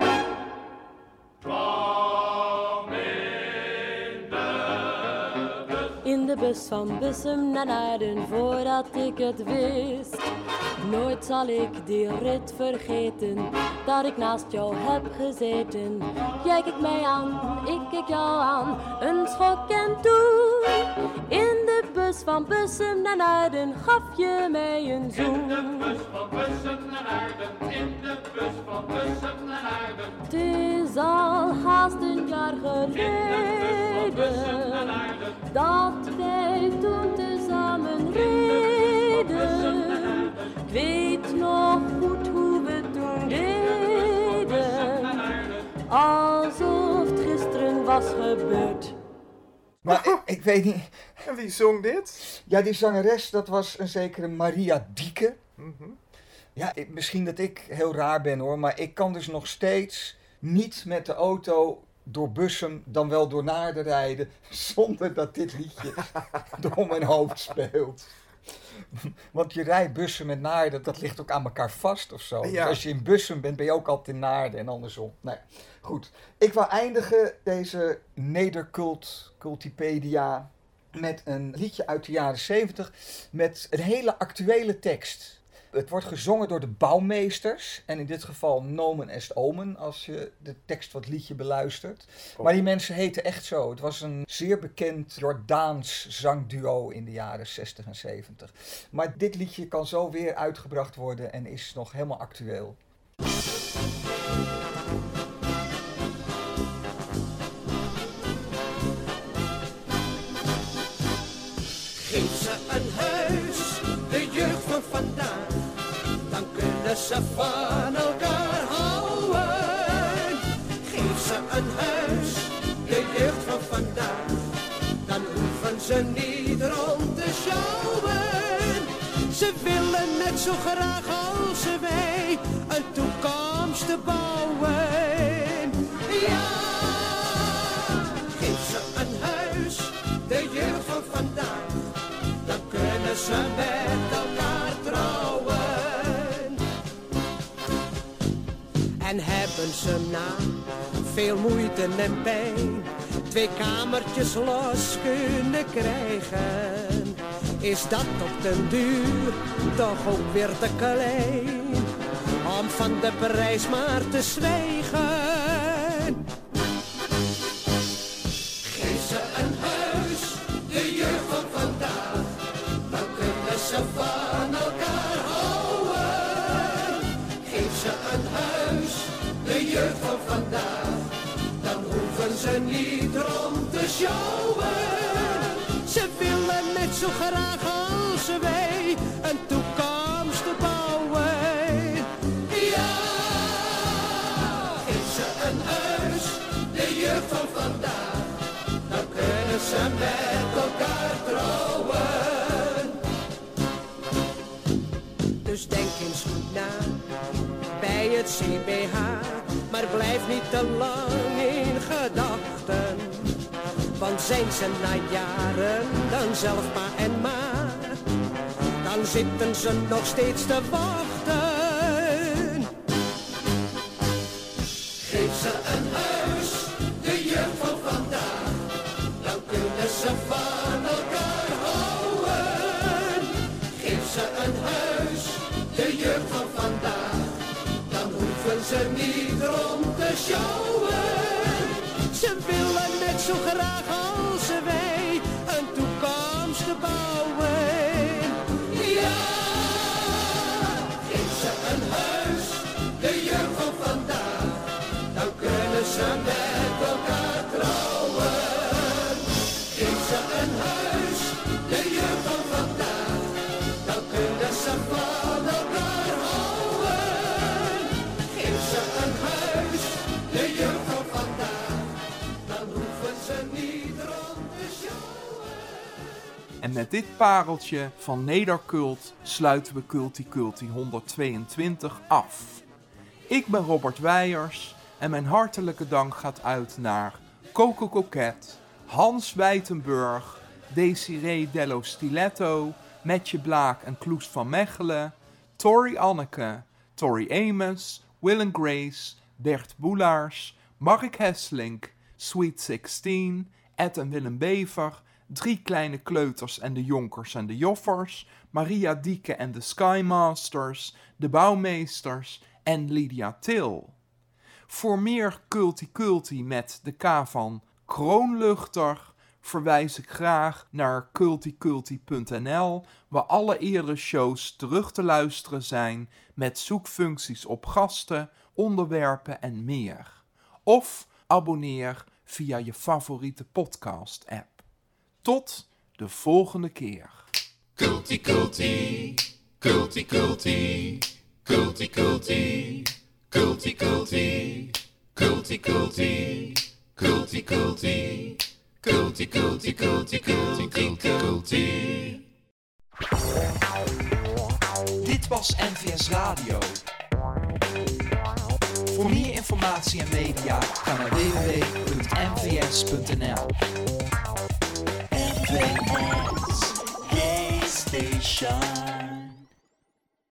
In de bus van Bussum naar Naarden, voordat ik het wist. Nooit zal ik die rit vergeten, dat ik naast jou heb gezeten. Jij kijkt mij aan, ik kijk jou aan, een schok en toen. In de bus van Bussum naar Naarden, gaf je mij een zoen. In de bus van Bussum naar Naarden, in de bus van Bussum naar Naarden. Het is al haast een jaar geleden, dat wij toen tezamen reden. Ik weet nog goed hoe we toen deden, alsof het gisteren was gebeurd. Maar ik, ik weet niet... En wie zong dit? Ja, die zangeres, dat was een zekere Maria Dieke. Mm-hmm. Ja, ik, misschien dat ik heel raar ben hoor, maar ik kan dus nog steeds niet met de auto door Bussum, dan wel door Naarden rijden, zonder dat dit liedje door mijn hoofd speelt. Want je rijdt Bussum met Naarden, dat ligt ook aan elkaar vast of zo. Ja. Dus als je in Bussum bent, ben je ook altijd in Naarden en andersom. Nee, goed. Ik wil eindigen deze Nedercult, Cultipedia, met een liedje uit de jaren zeventig met een hele actuele tekst. Het wordt gezongen door de bouwmeesters. En in dit geval Nomen est Omen, als je de tekst van het liedje beluistert. Oh. Maar die mensen heten echt zo. Het was een zeer bekend Jordaans zangduo in de jaren zestig en zeventig. Maar dit liedje kan zo weer uitgebracht worden en is nog helemaal actueel. Geef ze een huis, de jeugd van vandaag, dan kunnen ze van elkaar houden. Geef ze een huis, de jeugd van vandaag, dan hoeven ze niet rond te sjouwen. Ze willen net zo graag als wij een toekomst te bouwen. Ja, geef ze een huis, de jeugd van vandaag, dan kunnen ze met elkaar trouwen. En hebben ze na veel moeite en pijn twee kamertjes los kunnen krijgen, is dat op den duur toch ook weer te klein om van de prijs maar te zwijgen. Geef ze een huis, de jeugd van vandaag, dan kunnen ze van elkaar houden. Geef ze een huis, de jeugd van vandaag, dan hoeven ze niet rond te sjouwen. Ze willen net zo graag als wij een toekomst te bouwen. Ja, geef ze een huis, de jeugd van vandaag, dan kunnen ze met elkaar trouwen. Dus denk eens goed na bij het C B H, maar blijf niet te lang in gedachten. Want zijn ze na jaren dan zelf pa en ma, dan zitten ze nog steeds te wachten. Geef ze een huis, de jeugd van vandaag, dan kunnen ze van elkaar houden. Geef ze een huis, de jeugd van vandaag, dan hoeven ze niet rond te sjouwen. Ze willen net zo graag als wij een toekomst te bouwen. Ja, geef ze een huis, de jeugd van vandaag, dan kunnen ze met elkaar trouwen. Geef ze een huis, de jeugd van vandaag, dan kunnen ze van elkaar houden. Geef ze een huis, de jeugd van vandaag, dan hoeven ze niet rond te sjouwen. En met dit pareltje van Nedercult sluiten we Culti Culti honderdtweeëntwintig af. Ik ben Robert Weijers en mijn hartelijke dank gaat uit naar Coco Coquette, Hans Wijtenburg, Desiree Dello Stiletto, Metje Blaak en Kloes van Mechelen, Tori Anneke, Tori Amos, Will and Grace, Bert Boelaars, Mark Hesselink, Sweet zestien, Ed en Willem Bever, Drie Kleine Kleuters en de Jonkers en de Joffers, Maria Dieke en de Skymasters, de Bouwmeesters en Lydia Til. Voor meer culti-culti met de K van Kroonluchter verwijs ik graag naar culticulti punt n l, waar alle eerdere shows terug te luisteren zijn met zoekfuncties op gasten, onderwerpen en meer. Of abonneer via je favoriete podcast-app. Tot de volgende keer. Culti culti, culti culti, culti culti, culti culti, culti culti, culti culti, culti culti, culti culti, culti. Dit was N V S Radio. Voor meer informatie en media ga naar w w w punt n v s punt n l. N V S Gay Station.